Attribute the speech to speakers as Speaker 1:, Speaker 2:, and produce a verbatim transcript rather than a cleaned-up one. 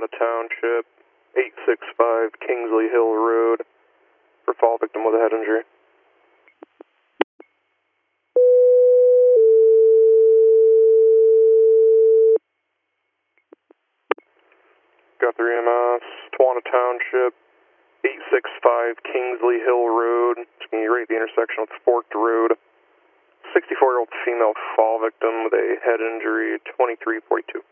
Speaker 1: Tawana Township, eight six five Kingsley Hill Road, for fall victim with a head injury. Got three M S, Tawana Township, eight six five Kingsley Hill Road. It's going to be right at the intersection with Forked Road. sixty-four-year-old female fall victim with a head injury, twenty-three forty-two.